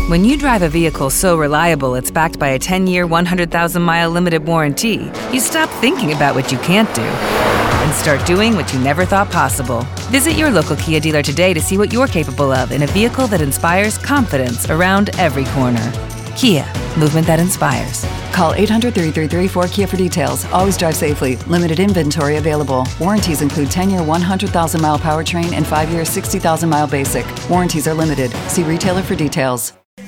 When you drive a vehicle so reliable it's backed by a 10-year, 100,000-mile limited warranty, you stop thinking about what you can't do and start doing what you never thought possible. Visit your local Kia dealer today to see what you're capable of in a vehicle that inspires confidence around every corner. Kia, movement that inspires. Call 800-333-4KIA for details. Always drive safely. Limited inventory available. Warranties include 10-year 100,000-mile powertrain and 5-year 60,000-mile basic. Warranties are limited. See retailer for details.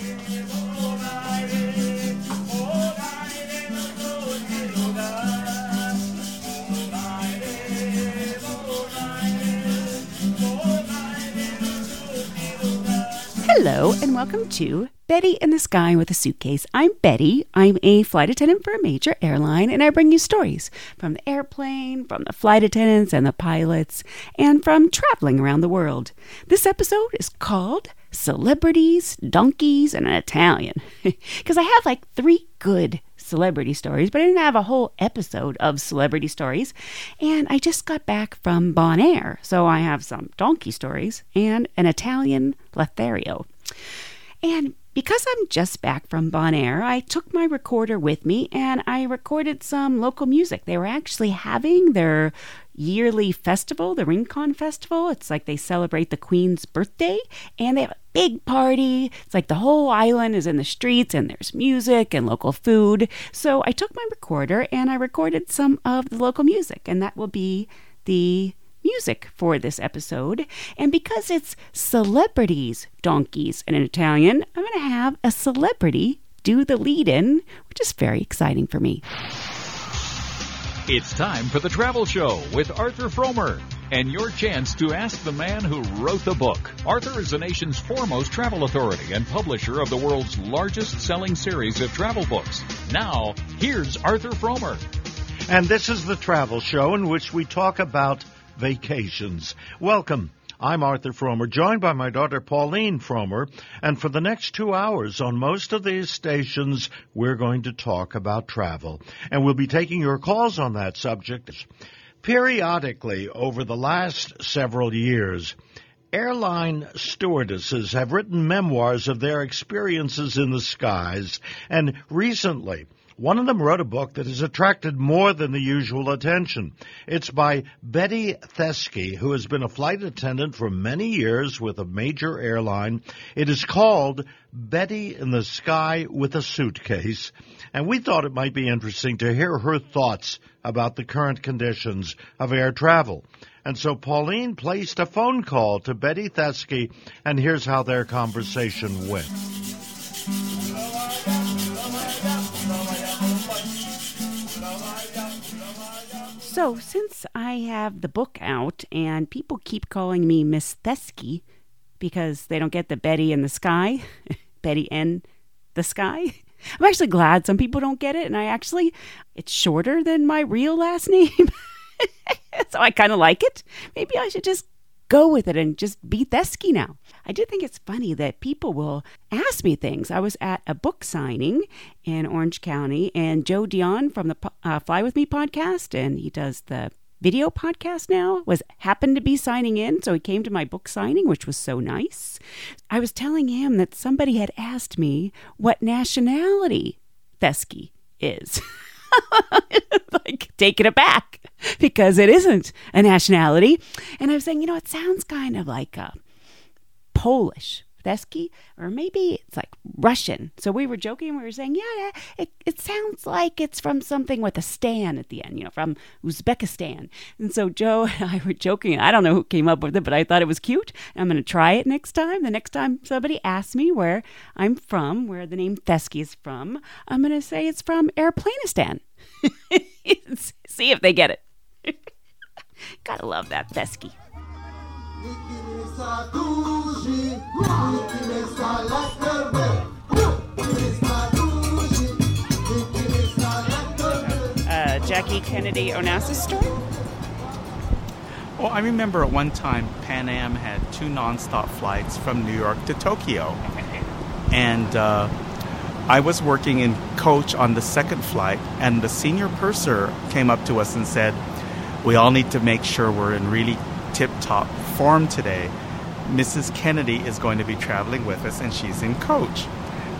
Hello, and welcome to Betty in the Sky with a Suitcase. I'm Betty. I'm a flight attendant for a major airline, and I bring you stories from the airplane, from the flight attendants and the pilots, and from traveling around the world. This episode is called Celebrities, Donkeys, and an Italian. Because I have like 3 good celebrity stories, but I didn't have a whole episode of celebrity stories. And I just got back from Bonaire, so I have some donkey stories and an Italian Lothario. And because I'm just back from Bonaire, I took my recorder with me and I recorded some local music. They were actually having their yearly festival, the Rincon Festival. It's like they celebrate the Queen's birthday and they have a big party. It's like the whole island is in the streets and there's music and local food. So I took my recorder and I recorded some of the local music, and that will be the music for this episode. And because it's celebrities, donkeys, and an Italian, I'm going to have a celebrity do the lead-in, which is very exciting for me. It's time for the Travel Show with Arthur Fromer, and your chance to ask the man who wrote the book. Arthur is the nation's foremost travel authority and publisher of the world's largest selling series of travel books. Now, here's Arthur Fromer. And this is the Travel Show in which we talk about vacations. Welcome. I'm Arthur Fromer, joined by my daughter Pauline Fromer, and for the next 2 hours on most of these stations, we're going to talk about travel. And we'll be taking your calls on that subject. Periodically, over the last several years, airline stewardesses have written memoirs of their experiences in the skies, and recently, one of them wrote a book that has attracted more than the usual attention. It's by Betty Theske, who has been a flight attendant for many years with a major airline. It is called Betty in the Sky with a Suitcase, and we thought it might be interesting to hear her thoughts about the current conditions of air travel. And so Pauline placed a phone call to Betty Theske, and here's how their conversation went. So, since I have the book out and people keep calling me Miss Theske because they don't get the Betty in the Sky, Betty in the Sky, I'm actually glad some people don't get it. And it's shorter than my real last name. So I kind of like it. Maybe I should just go with it and just be Theske now. I do think it's funny that people will ask me things. I was at a book signing in Orange County, and Joe Dion from the Fly With Me podcast, and he does the video podcast now, happened to be signing in, so he came to my book signing, which was so nice. I was telling him that somebody had asked me what nationality Theske is. Like, taken aback because it isn't a nationality. And I was saying, it sounds kind of like a Polish Theske, or maybe it's like Russian. So we were joking. We were saying, it sounds like it's from something with a stan at the end, from Uzbekistan. And so Joe and I were joking. I don't know who came up with it, but I thought it was cute. I'm going to try it next time. The next time somebody asks me where I'm from, where the name Theske is from, I'm going to say it's from Airplanistan. See if they get it. Gotta love that Theske. Jackie Kennedy Onassis story? Well, I remember at one time Pan Am had 2 nonstop flights from New York to Tokyo. And I was working in coach on the second flight, and the senior purser came up to us and said, we all need to make sure we're in really tip-top form today. Mrs. Kennedy is going to be traveling with us, and she's in coach.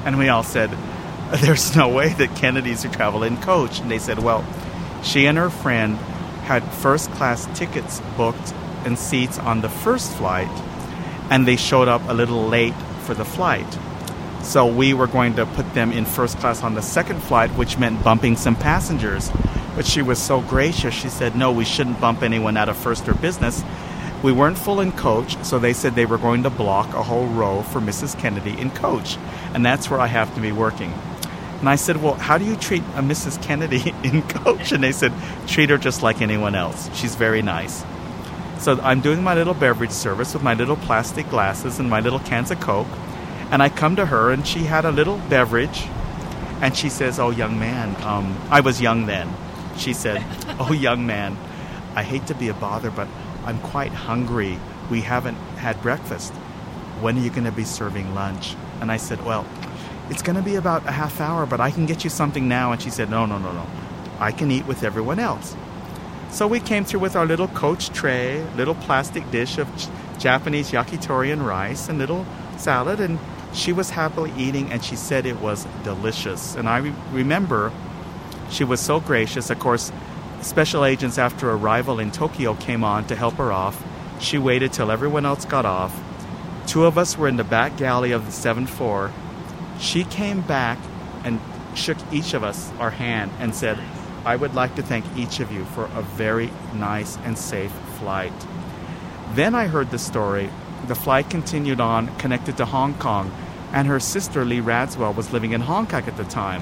And we all said, there's no way that Kennedy's to travel in coach. And they said, well, she and her friend had first-class tickets booked and seats on the first flight, and they showed up a little late for the flight. So we were going to put them in first class on the second flight, which meant bumping some passengers. But she was so gracious, she said, no, we shouldn't bump anyone out of first or business. We weren't full in coach, so they said they were going to block a whole row for Mrs. Kennedy in coach. And that's where I have to be working. And I said, well, how do you treat a Mrs. Kennedy in coach? And they said, treat her just like anyone else. She's very nice. So I'm doing my little beverage service with my little plastic glasses and my little cans of Coke. And I come to her, and she had a little beverage. And she says, oh, young man, I was young then. She said, oh, young man, I hate to be a bother, but I'm quite hungry. We haven't had breakfast. When are you going to be serving lunch? And I said, well, it's going to be about a half hour, but I can get you something now. And she said, no. I can eat with everyone else. So we came through with our little coach tray, little plastic dish of Japanese yakitori and rice, and little salad, and she was happily eating, and she said it was delicious. And I remember she was so gracious. Of course, special agents after arrival in Tokyo came on to help her off. She waited till everyone else got off. 2 of us were in the back galley of the 7th floor. She came back and shook each of us our hand and said, I would like to thank each of you for a very nice and safe flight. Then I heard the story. The flight continued on, connected to Hong Kong, and her sister, Lee Radswell, was living in Hong Kong at the time.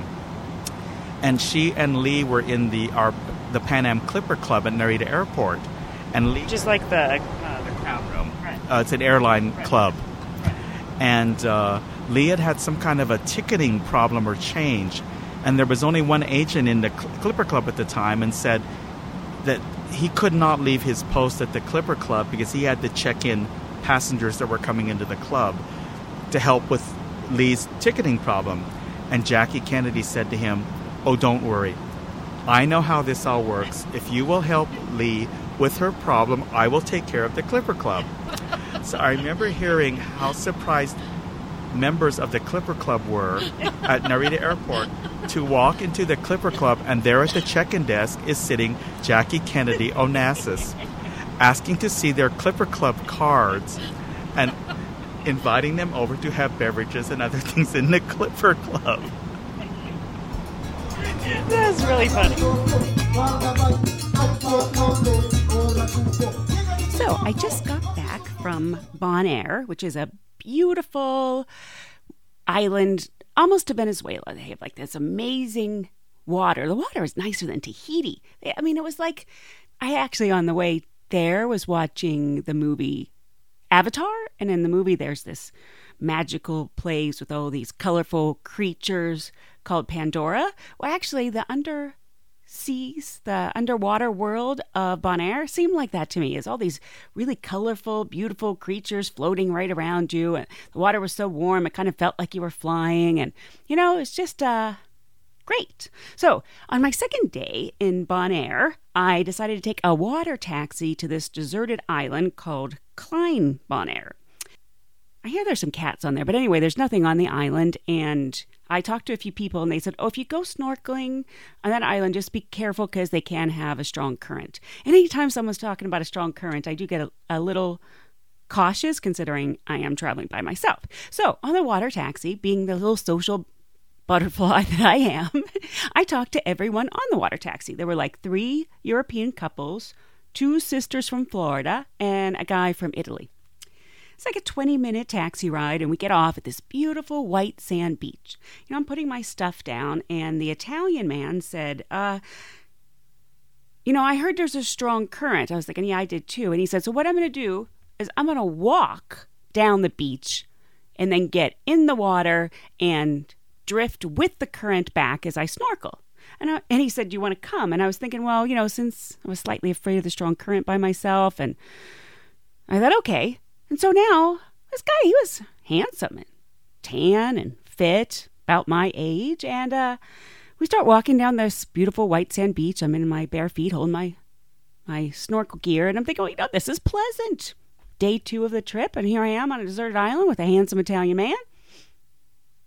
And she and Lee were in the Pan Am Clipper Club at Narita Airport. And Lee, Just like the Crown Room. Right. It's an airline club. Right. And Lee had some kind of a ticketing problem or change, and there was only one agent in the Clipper Club at the time, and said that he could not leave his post at the Clipper Club because he had to check in passengers that were coming into the club to help with Lee's ticketing problem. And Jackie Kennedy said to him, oh, don't worry. I know how this all works. If you will help Lee with her problem, I will take care of the Clipper Club. So I remember hearing how surprised members of the Clipper Club were at Narita Airport to walk into the Clipper Club, and there at the check-in desk is sitting Jackie Kennedy Onassis, asking to see their Clipper Club cards and inviting them over to have beverages and other things in the Clipper Club. That's really funny. So I just got back from Bonaire, which is a beautiful island almost to Venezuela. They have like this amazing water. The water is nicer than Tahiti. I mean, it was like, I actually on the way there was watching the movie Avatar, and in the movie there's this magical place with all these colorful creatures called Pandora. Well, actually the underwater world of Bonaire seemed like that to me. It's all these really colorful, beautiful creatures floating right around you, and the water was so warm it kind of felt like you were flying, and it's just great. So on my second day in Bonaire, I decided to take a water taxi to this deserted island called Klein Bonaire. I hear there's some cats on there, but anyway, there's nothing on the island, and I talked to a few people, and they said, if you go snorkeling on that island, just be careful because they can have a strong current. And anytime someone's talking about a strong current, I do get a little cautious, considering I am traveling by myself. So on the water taxi, being the little social butterfly that I am, I talked to everyone on the water taxi. There were like 3 European couples, 2 sisters from Florida, and a guy from Italy. It's like a 20-minute taxi ride, and we get off at this beautiful white sand beach. I'm putting my stuff down, and the Italian man said, I heard there's a strong current. I was thinking, yeah, I did too. And he said, so what I'm going to do is I'm going to walk down the beach and then get in the water and drift with the current back as I snorkel. And he said, do you want to come? And I was thinking, well, since I was slightly afraid of the strong current by myself, and I thought, okay. And so now, this guy, he was handsome and tan and fit, about my age. And we start walking down this beautiful white sand beach. I'm in my bare feet holding my snorkel gear. And I'm thinking, this is pleasant. Day 2 of the trip. And here I am on a deserted island with a handsome Italian man.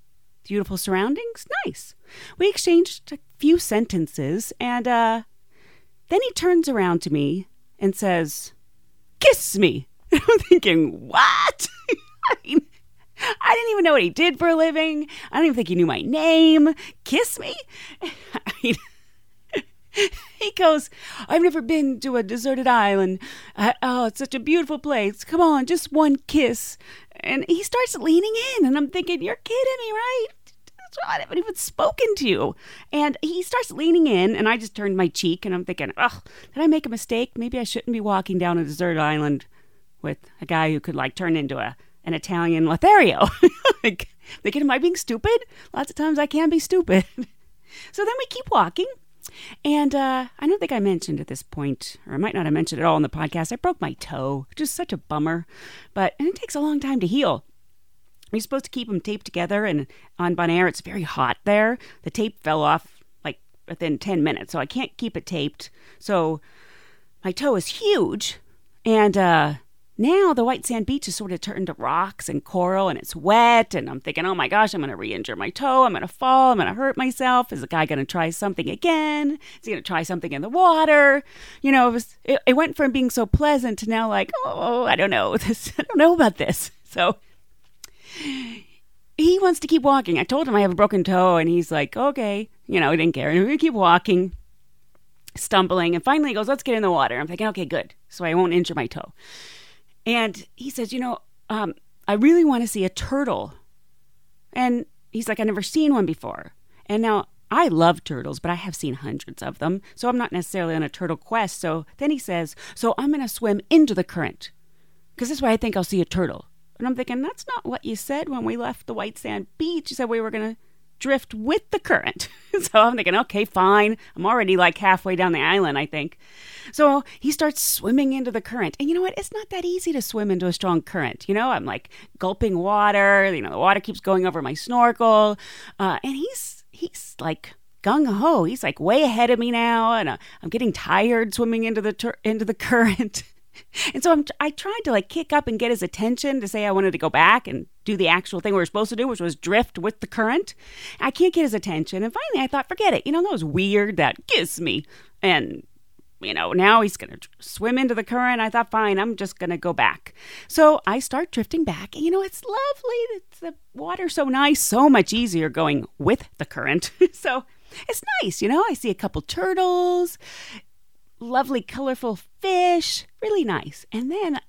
beautiful surroundings. Nice. We exchanged a few sentences, and then he turns around to me and says, "Kiss me." I'm thinking, what? I mean, I didn't even know what he did for a living. I don't even think he knew my name. Kiss me? I mean, he goes, "I've never been to a deserted island. Oh, it's such a beautiful place. Come on, just one kiss." And he starts leaning in, and I'm thinking, you're kidding me, right? I haven't even spoken to you. And he starts leaning in, and I just turned my cheek, and I'm thinking, ugh, did I make a mistake? Maybe I shouldn't be walking down a deserted island with a guy who could like turn into an Italian Lothario. Like, thinking, am I being stupid? Lots of times I can be stupid. So then we keep walking. And I don't think I mentioned at this point, or I might not have mentioned at all in the podcast, I broke my toe, which is such a bummer. And it takes a long time to heal. You're supposed to keep them taped together, and on Bonaire, it's very hot there. The tape fell off like within 10 minutes, so I can't keep it taped. So my toe is huge, and now the white sand beach has sort of turned to rocks and coral, and it's wet, and I'm thinking, oh my gosh, I'm going to re-injure my toe, I'm going to fall, I'm going to hurt myself. Is the guy going to try something again? Is he going to try something in the water? You know, it went from being so pleasant to now like, oh, I don't know about this. So he wants to keep walking. I told him I have a broken toe, and he's like, okay. You know, he didn't care. And we keep walking, stumbling, and finally he goes, let's get in the water. I'm thinking, okay, good, so I won't injure my toe. And he says, I really want to see a turtle. And he's like, I've never seen one before. And now I love turtles, but I have seen hundreds of them, so I'm not necessarily on a turtle quest. So then he says, so I'm going to swim into the current, because this way I think I'll see a turtle. And I'm thinking, that's not what you said when we left the white sand beach. You said we were going to drift with the current. So I'm thinking, okay, fine. I'm already like halfway down the island, I think. So he starts swimming into the current. And you know what? It's not that easy to swim into a strong current. You know, I'm like gulping water. You know, the water keeps going over my snorkel. And he's like gung-ho. He's like way ahead of me now. And I'm getting tired swimming into the current. And so I tried to like kick up and get his attention to say I wanted to go back and do the actual thing we were supposed to do, which was drift with the current. I can't get his attention. And finally I thought, forget it. You know, that was weird. That kiss me. And, you know, now he's going to swim into the current. I thought, fine, I'm just going to go back. So I start drifting back. And, you know, it's lovely. The water's so nice, so much easier going with the current. So it's nice. You know, I see a couple turtles, lovely, colorful fish, really nice. And then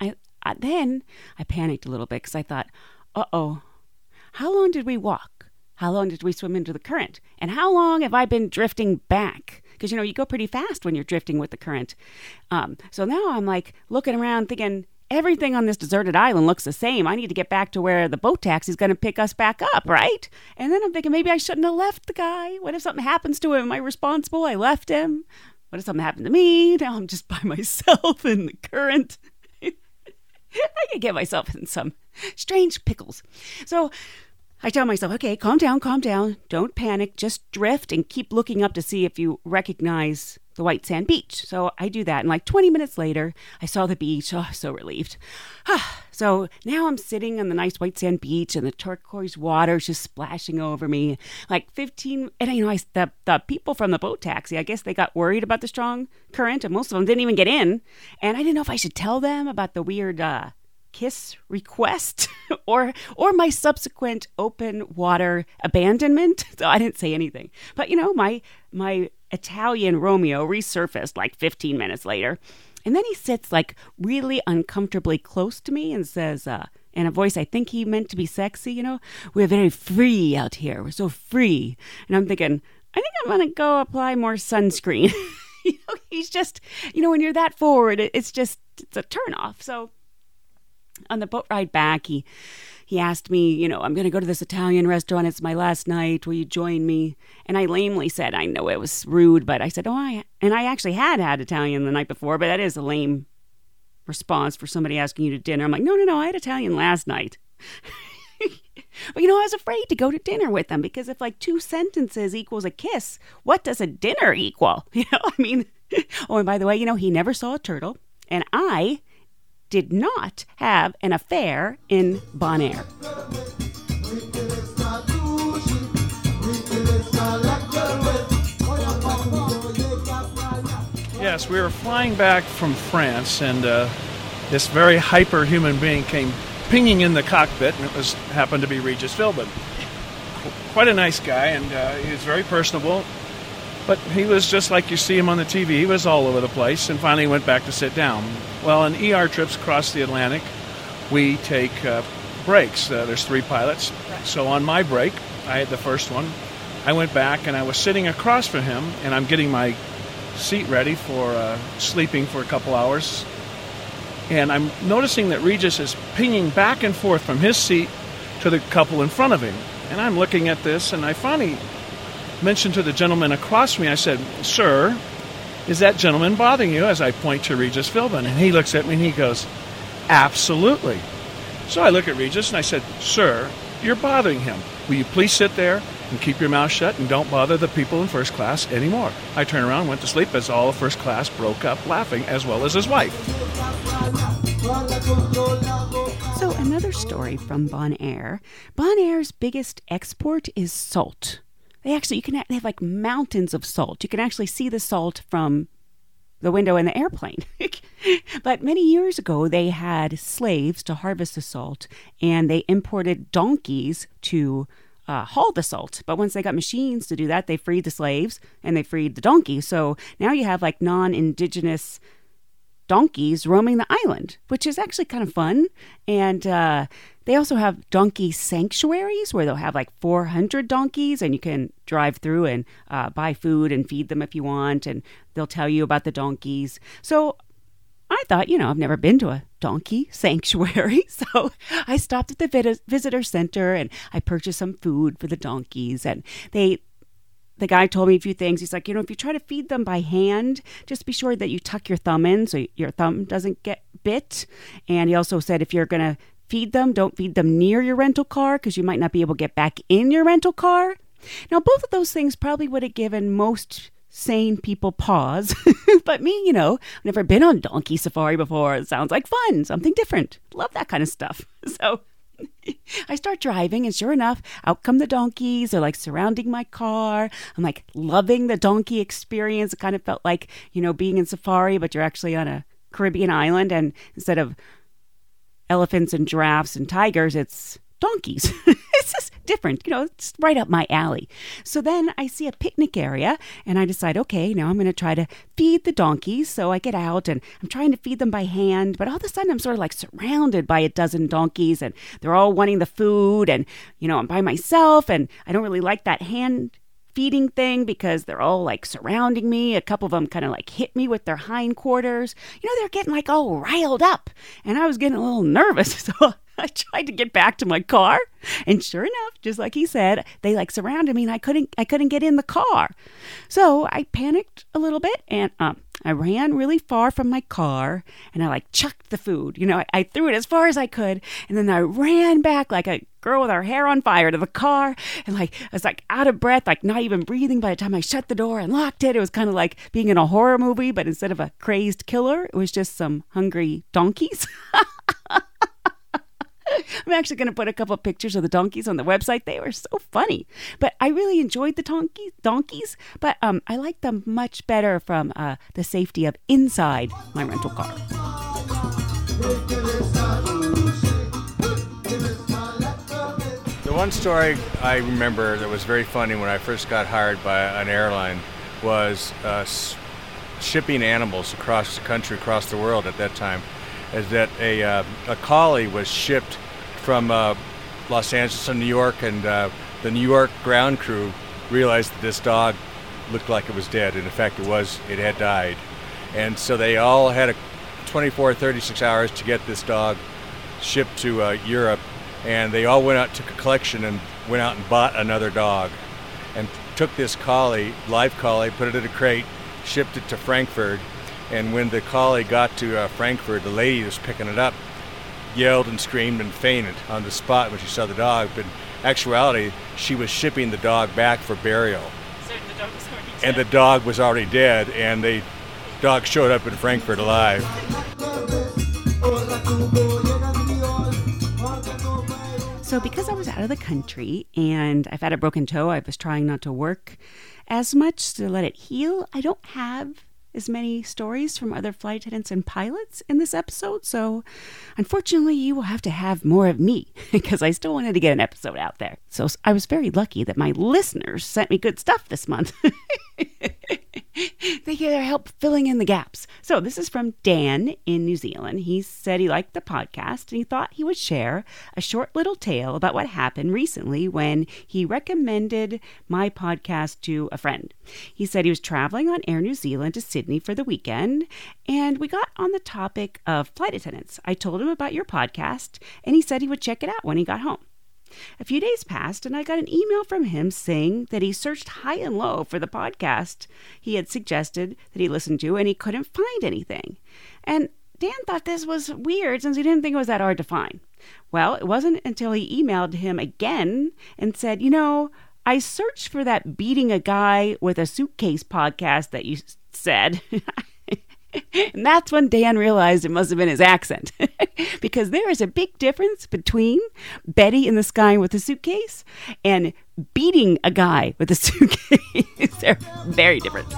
I panicked a little bit because I thought, uh-oh, how long did we walk? How long did we swim into the current? And how long have I been drifting back? Because, you know, you go pretty fast when you're drifting with the current. So now I'm like looking around thinking, everything on this deserted island looks the same. I need to get back to where the boat taxi's going to pick us back up, right? And then I'm thinking, maybe I shouldn't have left the guy. What if something happens to him? Am I responsible? I left him. What if something happened to me? Now I'm just by myself in the current. I could get myself in some strange pickles. So I tell myself, okay, calm down. Don't panic. Just drift and keep looking up to see if you recognize the white sand beach. So I do that. And like 20 minutes later, I saw the beach. Oh, so relieved. So now I'm sitting on the nice white sand beach and the turquoise water is just splashing over me. Like 15, and you know, the people from the boat taxi, I guess they got worried about the strong current, and most of them didn't even get in. And I didn't know if I should tell them about the weird kiss request or my subsequent open water abandonment. So I didn't say anything. But you know, my Italian Romeo resurfaced like 15 minutes later. And then he sits like really uncomfortably close to me and says, in a voice I think he meant to be sexy, you know, we're very free out here. We're so free. And I'm thinking, I think I'm going to go apply more sunscreen. You know, he's just, you know, when you're that forward, it's a turnoff. So on the boat ride back, he asked me, you know, I'm going to go to this Italian restaurant. It's my last night. Will you join me? And I lamely said, I know it was rude, but I said, I actually had Italian the night before, but that is a lame response for somebody asking you to dinner. I'm like, no, I had Italian last night. But, you know, I was afraid to go to dinner with them because if like 2 sentences equals a kiss, what does a dinner equal? You know, I mean, oh, and by the way, you know, he never saw a turtle, and I did not have an affair in Bonaire. Yes, we were flying back from France, and this very hyper human being came pinging in the cockpit, and it happened to be Regis Philbin. Quite a nice guy, and he was very personable, but he was just like you see him on the TV. He was all over the place, and finally went back to sit down. Well, on ER trips across the Atlantic, we take breaks. There's 3 pilots. So on my break, I had the first one. I went back, and I was sitting across from him, and I'm getting my seat ready for sleeping for a couple hours. And I'm noticing that Regis is pinging back and forth from his seat to the couple in front of him. And I'm looking at this, and I finally mentioned to the gentleman across from me, I said, "Sir, is that gentleman bothering you?" as I point to Regis Philbin. And he looks at me and he goes, "Absolutely." So I look at Regis and I said, "Sir, you're bothering him. Will you please sit there and keep your mouth shut and don't bother the people in first class anymore?" I turned around and went to sleep as all of first class broke up laughing, as well as his wife. So another story from Bon Air. Bon Air's biggest export is salt. They have like mountains of salt. You can actually see the salt from the window in the airplane. But many years ago, they had slaves to harvest the salt, and they imported donkeys to haul the salt. But once they got machines to do that, they freed the slaves and they freed the donkeys. So now you have like non-indigenous donkeys roaming the island, which is actually kind of fun. And they also have donkey sanctuaries where they'll have like 400 donkeys, and you can drive through and buy food and feed them if you want, and they'll tell you about the donkeys. So I thought, I've never been to a donkey sanctuary, so I stopped at the visitor center and I purchased some food for the donkeys, and the guy told me a few things. He's like, if you try to feed them by hand, just be sure that you tuck your thumb in so your thumb doesn't get bit. And he also said if you're going to feed them, don't feed them near your rental car because you might not be able to get back in your rental car. Now, both of those things probably would have given most sane people pause. But me, I've never been on donkey safari before. It sounds like fun, something different. Love that kind of stuff. So I start driving, and sure enough, out come the donkeys. They're like surrounding my car. I'm like loving the donkey experience. It kind of felt like, being in safari, but you're actually on a Caribbean island. And instead of elephants and giraffes and tigers, it's donkeys. It's just different, it's right up my alley. So then I see a picnic area, and I decide, okay, now I'm going to try to feed the donkeys. So I get out, and I'm trying to feed them by hand, but all of a sudden I'm sort of like surrounded by a dozen donkeys, and they're all wanting the food, and, I'm by myself, and I don't really like that hand feeding thing because they're all like surrounding me. A couple of them kind of like hit me with their hindquarters. They're getting like all riled up, and I was getting a little nervous. So I tried to get back to my car, and sure enough, just like he said, they like surrounded me, and I couldn't get in the car. So I panicked a little bit, and I ran really far from my car, and I like chucked the food. I threw it as far as I could, and then I ran back like a girl with her hair on fire to the car, and I was like out of breath, like not even breathing by the time I shut the door and locked it. It was kind of like being in a horror movie, but instead of a crazed killer, it was just some hungry donkeys. I'm actually going to put a couple of pictures of the donkeys on the website. They were so funny. But I really enjoyed the donkeys, but I like them much better from the safety of inside my rental car. The one story I remember that was very funny when I first got hired by an airline was shipping animals across the country, across the world at that time. Is that a collie was shipped from Los Angeles to New York, and the New York ground crew realized that this dog looked like it was dead, and in fact it had died. And so they all had 36 hours to get this dog shipped to Europe, and they all went out, took a collection, and went out and bought another dog, and took this collie, live collie, put it in a crate, shipped it to Frankfurt. And when the collie got to Frankfurt, the lady who was picking it up yelled and screamed and fainted on the spot when she saw the dog. But in actuality, she was shipping the dog back for burial. So the dog was already dead? And the dog was already dead, and the dog showed up in Frankfurt alive. So because I was out of the country and I've had a broken toe, I was trying not to work as much to let it heal. I don't have as many stories from other flight attendants and pilots in this episode, so unfortunately you will have to have more of me because I still wanted to get an episode out there. So I was very lucky that my listeners sent me good stuff this month. They get their help filling in the gaps. So this is from Dan in New Zealand. He said he liked the podcast and he thought he would share a short little tale about what happened recently when he recommended my podcast to a friend. He said he was traveling on Air New Zealand to Sydney for the weekend, and we got on the topic of flight attendants. I told him about your podcast, and he said he would check it out when he got home. A few days passed, and I got an email from him saying that he searched high and low for the podcast he had suggested that he listened to, and he couldn't find anything. And Dan thought this was weird since he didn't think it was that hard to find. Well, it wasn't until he emailed him again and said, I searched for that beating a guy with a suitcase podcast that you said. And that's when Dan realized it must have been his accent. Because there is a big difference between Betty in the Sky with a suitcase and beating a guy with a suitcase. They're very different.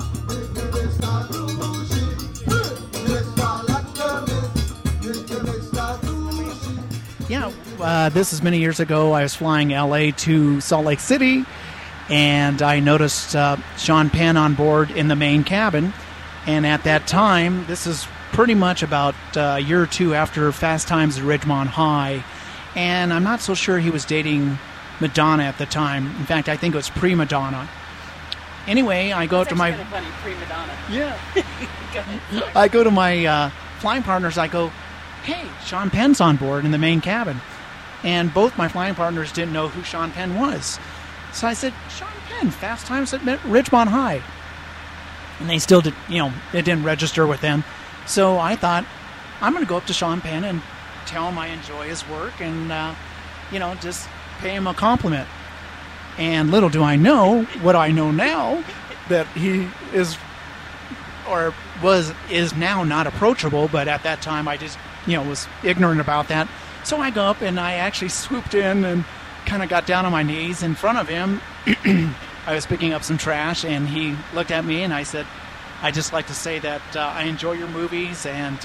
Yeah, this is many years ago. I was flying LA to Salt Lake City, and I noticed Sean Penn on board in the main cabin. And at that time, this is pretty much about a year or two after Fast Times at Ridgemont High. And I'm not so sure he was dating Madonna at the time. In fact, I think it was pre-Madonna. Anyway, I go to my... That's kind of funny, pre-Madonna. Yeah. I go to my flying partners. I go, hey, Sean Penn's on board in the main cabin. And both my flying partners didn't know who Sean Penn was. So I said, Sean Penn, Fast Times at Ridgemont High. And they still did, it didn't register with them. So I thought, I'm going to go up to Sean Penn and tell him I enjoy his work and, just pay him a compliment. And little do I know what I know now, that he is now not approachable, but at that time I just, was ignorant about that. So I go up and I actually swooped in and kind of got down on my knees in front of him. I was picking up some trash, and he looked at me, and I said, I'd just like to say that I enjoy your movies and,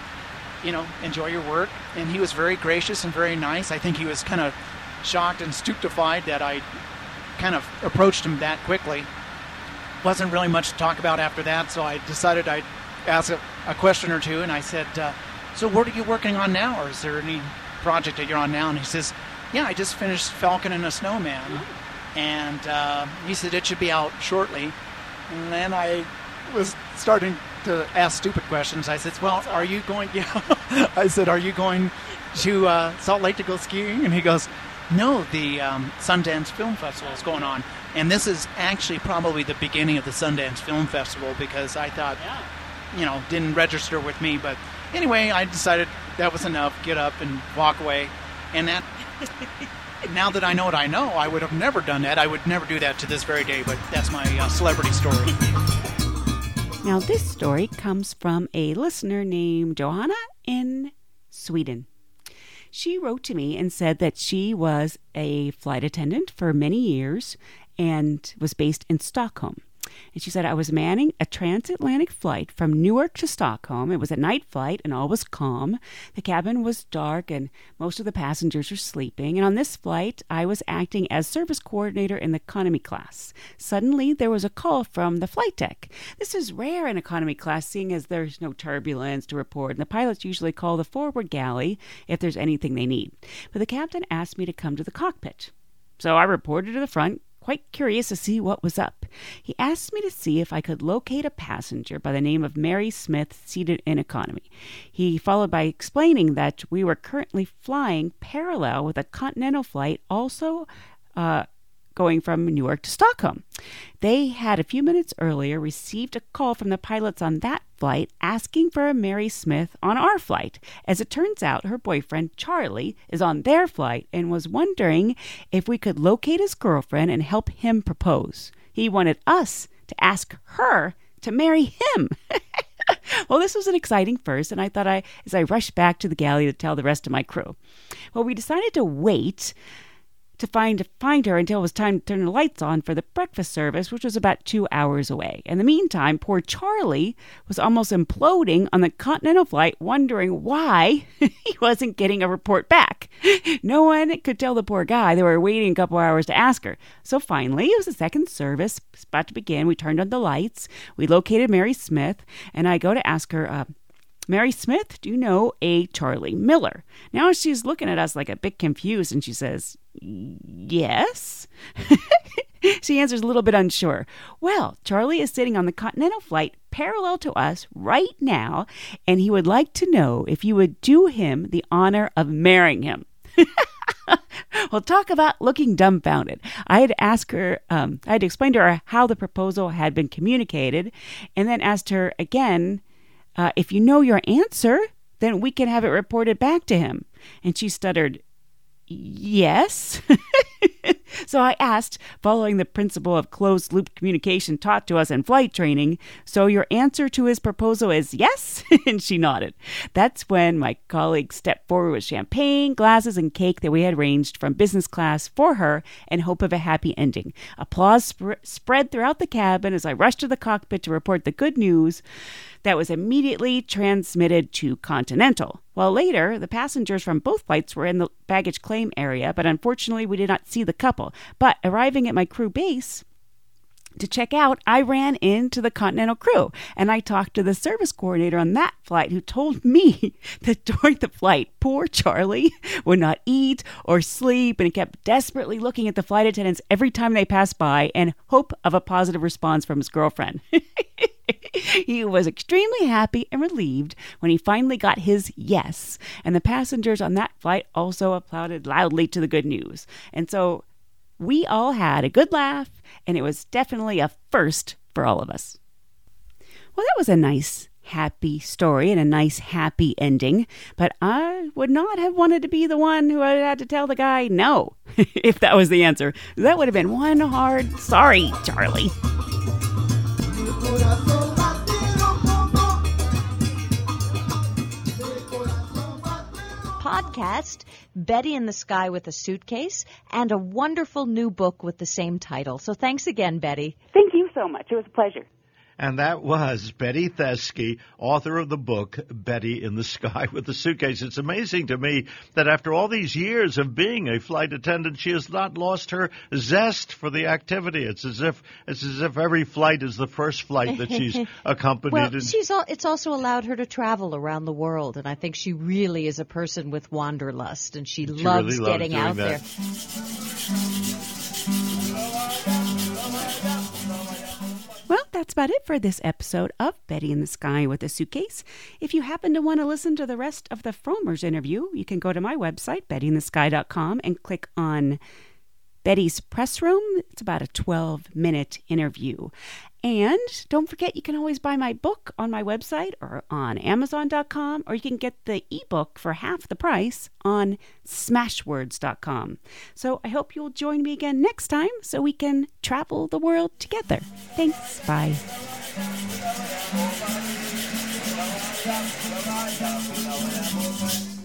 enjoy your work. And he was very gracious and very nice. I think he was kind of shocked and stupefied that I kind of approached him that quickly. Wasn't really much to talk about after that, so I decided I'd ask a question or two, and I said, so what are you working on now, or is there any project that you're on now? And he says, yeah, I just finished Falcon and a Snowman. And he said it should be out shortly. And then I was starting to ask stupid questions. I said, well, are you going... Yeah. I said, are you going to Salt Lake to go skiing? And he goes, no, the Sundance Film Festival is going on. And this is actually probably the beginning of the Sundance Film Festival because I thought, didn't register with me. But anyway, I decided that was enough. Get up and walk away. And that... Now that I know what I know, I would have never done that. I would never do that to this very day, but that's my celebrity story. Now, this story comes from a listener named Johanna in Sweden. She wrote to me and said that she was a flight attendant for many years and was based in Stockholm. And she said, I was manning a transatlantic flight from Newark to Stockholm. It was a night flight and all was calm. The cabin was dark and most of the passengers were sleeping. And on this flight, I was acting as service coordinator in the economy class. Suddenly, there was a call from the flight deck. This is rare in economy class, seeing as there's no turbulence to report. And the pilots usually call the forward galley if there's anything they need. But the captain asked me to come to the cockpit. So I reported to the front, quite curious to see what was up. He asked me to see if I could locate a passenger by the name of Mary Smith seated in economy. He followed by explaining that we were currently flying parallel with a continental flight also going from Newark to Stockholm. They had a few minutes earlier received a call from the pilots on that flight asking for a Mary Smith on our flight. As it turns out, her boyfriend, Charlie, is on their flight and was wondering if we could locate his girlfriend and help him propose. He wanted us to ask her to marry him. Well, this was an exciting first, and I thought as I rushed back to the galley to tell the rest of my crew. Well, we decided to wait to find her until it was time to turn the lights on for the breakfast service, which was about 2 hours away. In the meantime, poor Charlie was almost imploding on the Continental flight, wondering why he wasn't getting a report back. No one could tell the poor guy. They were waiting a couple hours to ask her. So finally, it was the second service. It was about to begin. We turned on the lights. We located Mary Smith, and I go to ask her, Mary Smith, do you know a Charlie Miller? Now she's looking at us like a bit confused, and she says, yes. She answers a little bit unsure. Well, Charlie is sitting on the Continental flight parallel to us right now, and he would like to know if you would do him the honor of marrying him. Well, talk about looking dumbfounded. I had asked her, I had explained to her how the proposal had been communicated, and then asked her again, if you know your answer, then we can have it reported back to him. And she stuttered, yes. So I asked, following the principle of closed-loop communication taught to us in flight training, so your answer to his proposal is yes? And she nodded. That's when my colleague stepped forward with champagne, glasses, and cake that we had arranged from business class for her in hope of a happy ending. Applause spread throughout the cabin as I rushed to the cockpit to report the good news that was immediately transmitted to Continental. Well, later, the passengers from both flights were in the baggage claim area, but unfortunately we did not see the couple. But arriving at my crew base to check out, I ran into the Continental crew, and I talked to the service coordinator on that flight, who told me that during the flight, poor Charlie would not eat or sleep and kept desperately looking at the flight attendants every time they passed by in hope of a positive response from his girlfriend. He was extremely happy and relieved when he finally got his yes, and the passengers on that flight also applauded loudly to the good news. And so we all had a good laugh, and it was definitely a first for all of us. Well, that was a nice, happy story and a nice, happy ending, but I would not have wanted to be the one who had to tell the guy no, if that was the answer. That would have been one hard sorry, Charlie. Podcast, Betty in the Sky with a Suitcase, and a wonderful new book with the same title. So thanks again, Betty. Thank you so much. It was a pleasure. And that was Betty Theske, author of the book, Betty in the Sky with a Suitcase. It's amazing to me that after all these years of being a flight attendant, she has not lost her zest for the activity. It's as if every flight is the first flight that she's accompanied. Well, it's also allowed her to travel around the world, and I think she really is a person with wanderlust, and she loves really getting out there. Well, that's about it for this episode of Betty in the Sky with a Suitcase. If you happen to want to listen to the rest of the Fromers interview, you can go to my website, bettyinthesky.com, and click on Betty's Press Room. It's about a 12-minute interview. And don't forget, you can always buy my book on my website or on Amazon.com, or you can get the ebook for half the price on Smashwords.com. So I hope you'll join me again next time so we can travel the world together. Thanks. Bye.